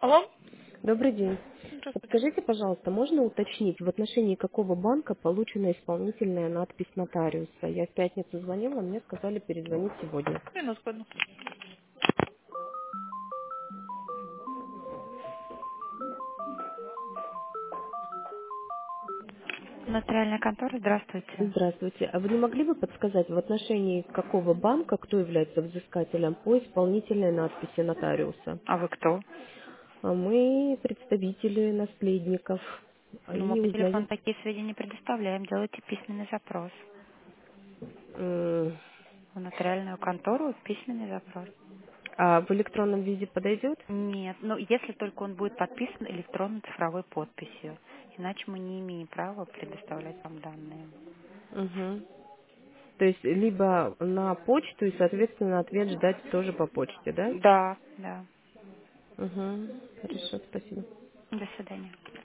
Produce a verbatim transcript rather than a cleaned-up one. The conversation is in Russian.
Алло? Добрый день. Здравствуйте. Подскажите, пожалуйста, можно уточнить, в отношении какого банка получена исполнительная надпись нотариуса? Я в пятницу звонила, мне сказали перезвонить сегодня. Минутку одну. Нотариальная контора, здравствуйте. Здравствуйте. А вы не могли бы подсказать, в отношении какого банка, кто является взыскателем по исполнительной надписи нотариуса? А вы кто? А мы представители наследников Ну, мы и по телефону узнаем. такие сведения не предоставляем. Делайте письменный запрос. М, В нотариальную контору письменный запрос. А в электронном виде подойдет? Нет, ну если только он будет подписан электронной цифровой подписью. Иначе мы не имеем права предоставлять вам данные. Угу. То есть либо на почту и, соответственно, ответ ждать тоже по почте, да? Да, да. Угу. Хорошо, спасибо. До свидания.